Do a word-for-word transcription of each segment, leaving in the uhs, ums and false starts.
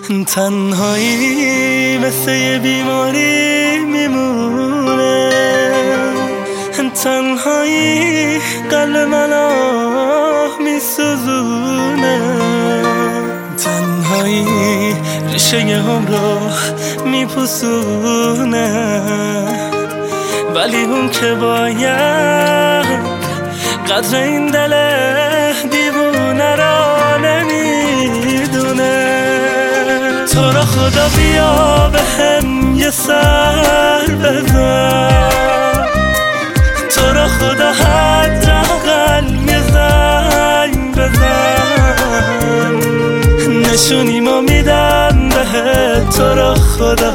تنهایی مثل یه بیماری میمونه، تنهایی قلب منو میسوزونه، تنهایی ریشه هم رو میپوسونه، ولی اون که باید قدر این دل دیوونه را نمیدونه. تو را خدا بیا به هم یه سر بزن، تو را خدا حداقل یه زنگ بزن، نشونیمو میدم بهت. تو را خدا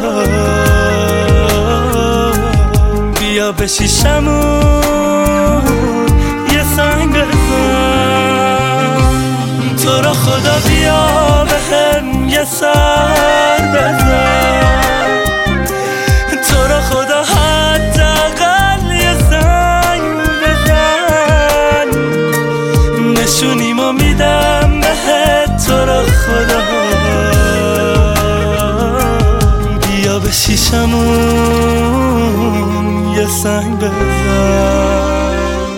بیا به شیشمون یه سنگ بزن، تو را خدا بیا به هم یه سر بزن، تو را خدا حداقل یه سنگ بزن، نشونیمو میدم بهت. تو را خدا بیا به شیشمون یه سنگ بزن.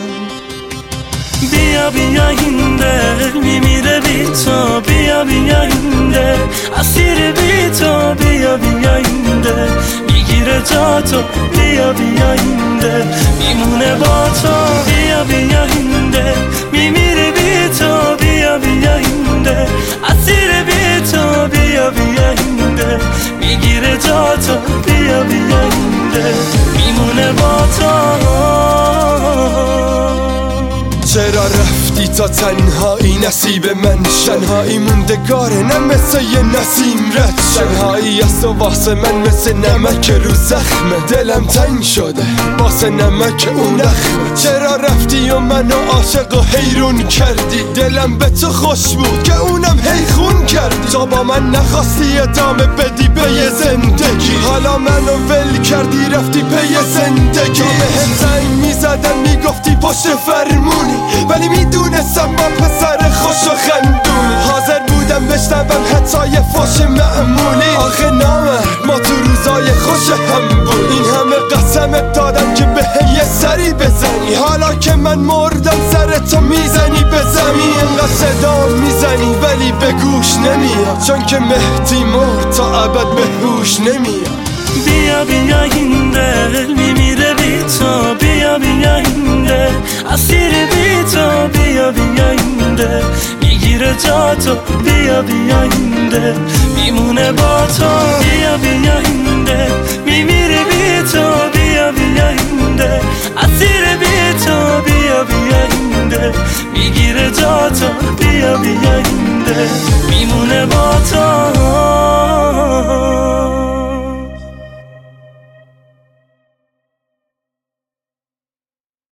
بیا بیا این دل میمیره بی تو، بیا بیا این دل اسیر بی تو، بیا بیا این دل میگیره جا تو، بیا بیا این دل میمونه با تو، بیا بیا این دل میمیره بی تو، بیا بیا این دل اسیر بی تو، بیا بیا این دل میگیره جا تو، بیا بیا این دل میمونه با تو. چرا رفتی تا تنهایی نصیب من؟ شنهایی موندگاره نه مثل یه نسیم رد. شنهایی است و واسه من مثل نمک رو زخمه، دلم تنگ شده واسه نمک اون نخمه. چرا رفتی و منو عاشق و حیرون کردی؟ دلم به تو خوش بود که اونم هی خون کردی. تو با من نخواستی ادامه بدی به یه زندگی، حالا منو ول کردی رفتی پی زندگی. تو به هم زنگ میزدن میگفتی پشت فرمونی، ولی میدونستم با پسر خوش و خندونی. حاضر بودم بشنوم حتی یه فوش معمولی، آخه نامرد ما تو روزای خوش هم بود. این همه قسمت دادم که به یه سری بزنی، حالا که من مردم سر تو میزنی به زمین. اینقدر صدا میزنی ولی به گوش نمیاد، چون که مهدی مرد تا ابد به هوش نمیاد. بیا بیا این دل میمیره بی تو، بیا بیا این دل اسیر بی تو، بیا بیا این دل میگیره جا تو، بیا بیا این دل میمونه با تو، بیا بیا این دل میمیره بی تو، بیا بیا این دل اسیر بی تو، بیا بیا این دل میگیره جا تو، بیا بیا این دل میمونه با تو.